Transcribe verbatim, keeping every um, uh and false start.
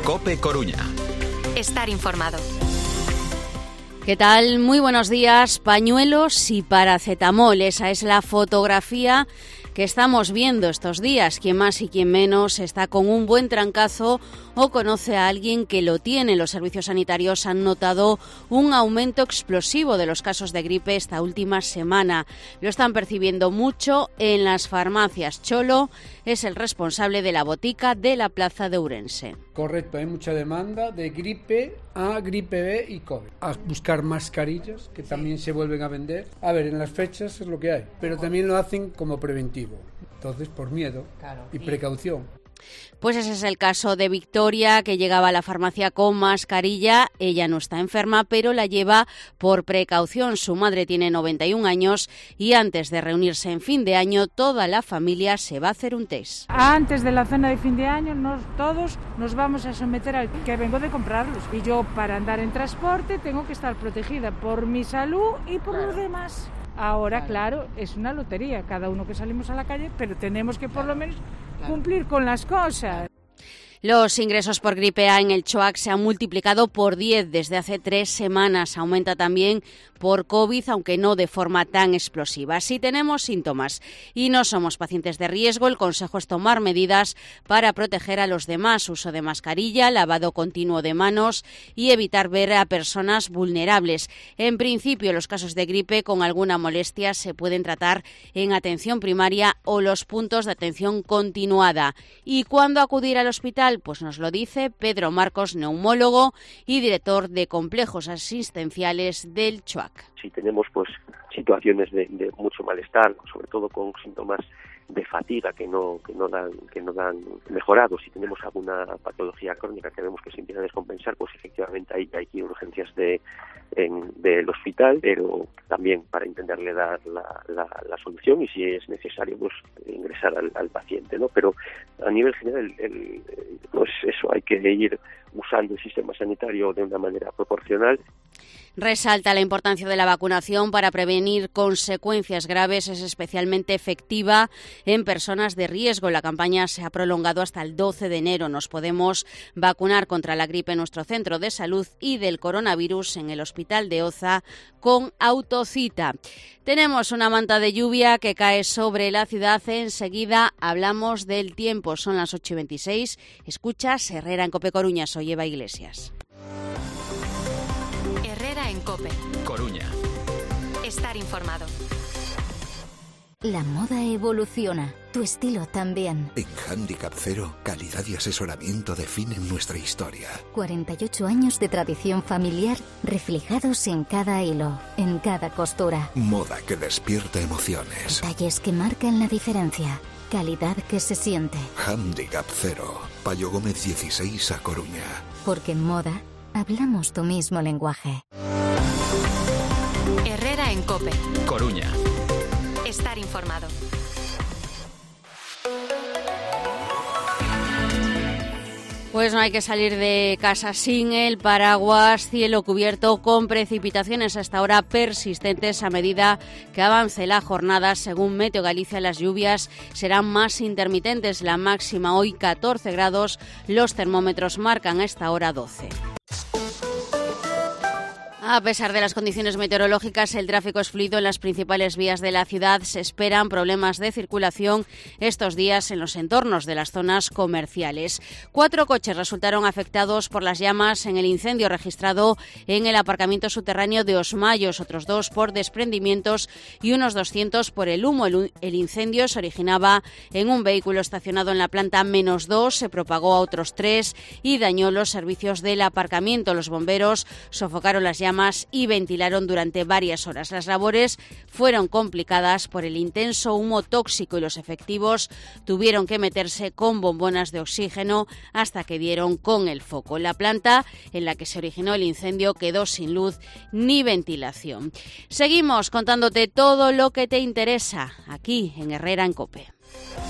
COPE Coruña. Estar informado. ¿Qué tal? Muy buenos días. Pañuelos y paracetamol. Esa es la fotografía que estamos viendo estos días. Quien más y quien menos está con un buen trancazo o conoce a alguien que lo tiene. Los servicios sanitarios han notado un aumento explosivo de los casos de gripe esta última semana. Lo están percibiendo mucho en las farmacias. Cholo es el responsable de la botica de la Plaza de Ourense. Correcto, hay mucha demanda de gripe A, gripe B y COVID. A buscar mascarillas que también se vuelven a vender. A ver, en las fechas es lo que hay, pero también lo hacen como preventivo. Entonces, por miedo y precaución. Pues ese es el caso de Victoria, que llegaba a la farmacia con mascarilla. Ella no está enferma, pero la lleva por precaución. Su madre tiene noventa y un años y antes de reunirse en fin de año, toda la familia se va a hacer un test. Antes de la cena de fin de año, nos, todos nos vamos a someter al que vengo de comprarlos. Y yo, para andar en transporte, tengo que estar protegida por mi salud y por claro. los demás. Ahora, claro, es una lotería, cada uno que salimos a la calle, pero tenemos que por lo menos cumplir con las cosas. Los ingresos por gripe A en el CHOAC se han multiplicado por diez desde hace tres semanas. Aumenta también por COVID, aunque no de forma tan explosiva. Si tenemos síntomas y no somos pacientes de riesgo, el consejo es tomar medidas para proteger a los demás. Uso de mascarilla, lavado continuo de manos y evitar ver a personas vulnerables. En principio, los casos de gripe con alguna molestia se pueden tratar en atención primaria o los puntos de atención continuada. ¿Y cuándo acudir al hospital? Pues nos lo dice Pedro Marcos, neumólogo y director de complejos asistenciales del CHOAC. Si tenemos pues situaciones de, de mucho malestar, sobre todo con síntomas de fatiga que no que no dan que no dan mejorado, si tenemos alguna patología crónica que vemos que se empieza a descompensar, pues efectivamente hay, hay que ir a urgencias de en, del hospital, pero también para intentarle dar la, la, la solución y si es necesario pues ingresar al, al paciente, ¿no? Pero a nivel general el, el, pues eso, hay que ir usando el sistema sanitario de una manera proporcional. Resalta la importancia de la vacunación para prevenir consecuencias graves. Es especialmente efectiva en personas de riesgo. La campaña se ha prolongado hasta el doce de enero. Nos podemos vacunar contra la gripe en nuestro centro de salud y del coronavirus en el Hospital de Oza con autocita. Tenemos una manta de lluvia que cae sobre la ciudad. Enseguida hablamos del tiempo. Son las ocho y veintiséis. Escuchas Herrera en COPE Coruña. Soy Eva Iglesias. Herrera en COPE Coruña. Estar informado. La moda evoluciona, tu estilo también. En Handicap Cero, calidad y asesoramiento definen nuestra historia. cuarenta y ocho años de tradición familiar reflejados en cada hilo, en cada costura. Moda que despierta emociones. Detalles que marcan la diferencia. Calidad que se siente. Handicap Cero. Payo Gómez dieciséis a Coruña. Porque en moda hablamos tu mismo lenguaje. Herrera en COPE Coruña. Estar informado. Pues no hay que salir de casa sin el paraguas. Cielo cubierto con precipitaciones hasta ahora persistentes. A medida que avance la jornada, según Meteo Galicia, las lluvias serán más intermitentes. La máxima hoy catorce grados, los termómetros marcan a esta hora doce. A pesar de las condiciones meteorológicas, el tráfico es fluido en las principales vías de la ciudad. Se esperan problemas de circulación estos días en los entornos de las zonas comerciales. Cuatro coches resultaron afectados por las llamas en el incendio registrado en el aparcamiento subterráneo de Osmayos, otros dos por desprendimientos y unos doscientos por el humo. El, el incendio se originaba en un vehículo estacionado en la planta menos dos, se propagó a otros tres y dañó los servicios del aparcamiento. Los bomberos sofocaron las llamas y ventilaron durante varias horas. Las labores fueron complicadas por el intenso humo tóxico y los efectivos tuvieron que meterse con bombonas de oxígeno hasta que dieron con el foco. La planta en la que se originó el incendio quedó sin luz ni ventilación. Seguimos contándote todo lo que te interesa aquí en Herrera en COPE.